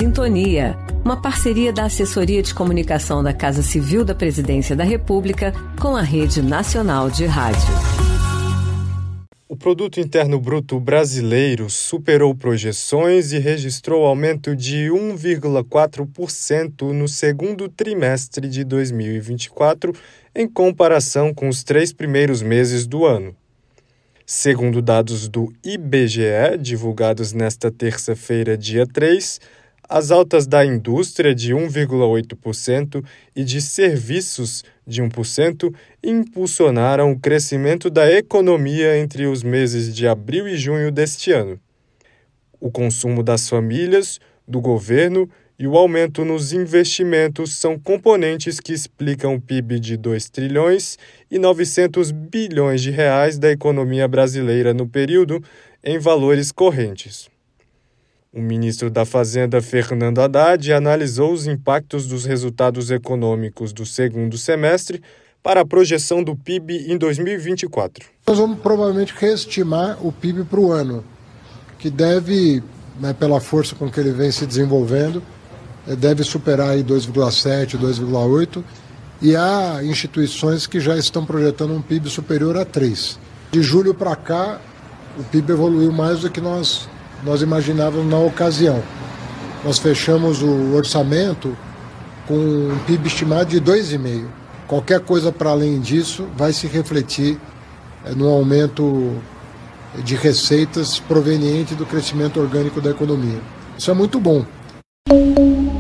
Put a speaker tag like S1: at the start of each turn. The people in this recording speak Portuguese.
S1: Sintonia, uma parceria da Assessoria de Comunicação da Casa Civil da Presidência da República com a Rede Nacional de Rádio.
S2: O Produto Interno Bruto brasileiro superou projeções e registrou aumento de 1,4% no segundo trimestre de 2024, em comparação com os 3 primeiros meses do ano. Segundo dados do IBGE, divulgados nesta terça-feira, dia 3, as altas da indústria de 1,8% e de serviços de 1% impulsionaram o crescimento da economia entre os meses de abril e junho deste ano. O consumo das famílias, do governo e o aumento nos investimentos são componentes que explicam o PIB de 2 trilhões e 900 bilhões de reais da economia brasileira no período em valores correntes. O ministro da Fazenda, Fernando Haddad, analisou os impactos dos resultados econômicos do segundo semestre para a projeção do PIB em 2024.
S3: Nós vamos provavelmente reestimar o PIB para o ano, que deve, pela força com que ele vem se desenvolvendo, deve superar aí 2,7, 2,8, e há instituições que já estão projetando um PIB superior a 3. De julho para cá, o PIB evoluiu mais do que nós imaginávamos na ocasião. Nós fechamos o orçamento com um PIB estimado de 2,5. Qualquer coisa para além disso vai se refletir no aumento de receitas proveniente do crescimento orgânico da economia. Isso é muito bom.